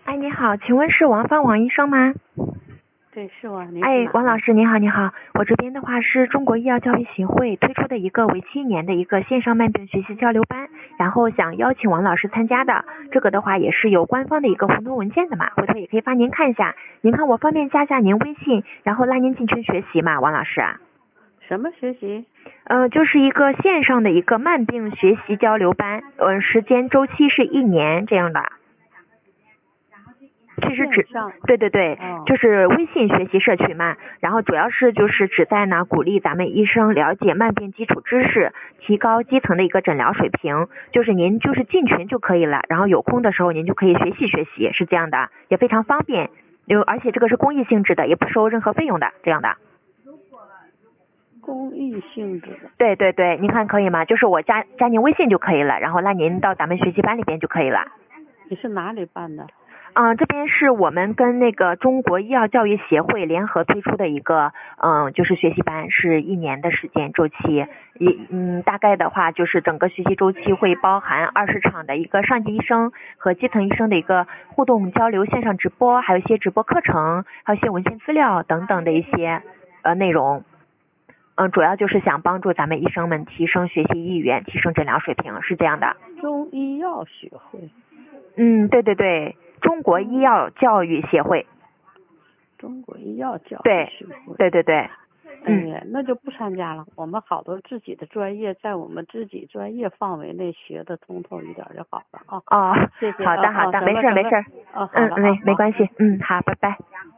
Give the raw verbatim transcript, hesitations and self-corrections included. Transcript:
哎，你好，请问是王芳王医生吗？ 对，是我。您哎，王老师你好，你好，我这边的话是中国医药教育协会推出的一个为期一年的一个线上慢病学习交流班，然后想邀请王老师参加的。这个的话也是有官方的一个红头文件的嘛，回头也可以发您看一下。您看我方便加下您微信，然后拉您进群学习嘛，王老师。 什么学习？ 呃，就是一个线上的一个慢病学习交流班，呃，时间周期是一年这样的。其实只对对对、哦，就是微信学习社群嘛，然后主要是就是旨在呢鼓励咱们医生了解慢病基础知识，提高基层的一个诊疗水平。就是您就是进群就可以了，然后有空的时候您就可以学习学习，是这样的，也非常方便。有而且这个是公益性质的，也不收任何费用的，这样的。 公益性质的。 对对对，您看可以吗？就是我加加您微信就可以了，然后拉您到咱们学习班里边就可以了。 你是哪里办的？ 嗯，这边是我们跟那个中国医药教育协会联合推出的一个，嗯，就是学习班，是一年的时间周期。一嗯，大概的话就是整个学习周期会包含二十场的一个上级医生和基层医生的一个互动交流线上直播，还有一些直播课程，还有一些文献资料等等的一些呃内容。嗯，主要就是想帮助咱们医生们提升学习意愿，提升诊疗水平，是这样的。 中医药学会。 嗯，对对对。中国医药教育协会。 中国医药教育协会。 对对对对。 嗯，哎呀，那就不参加了。我们好多自己的专业，在我们自己专业范围内学的通透一点就好了啊。 哦， 谢谢。 好的好的，没事没事。 哦， 嗯，没没关系。嗯，好，拜拜。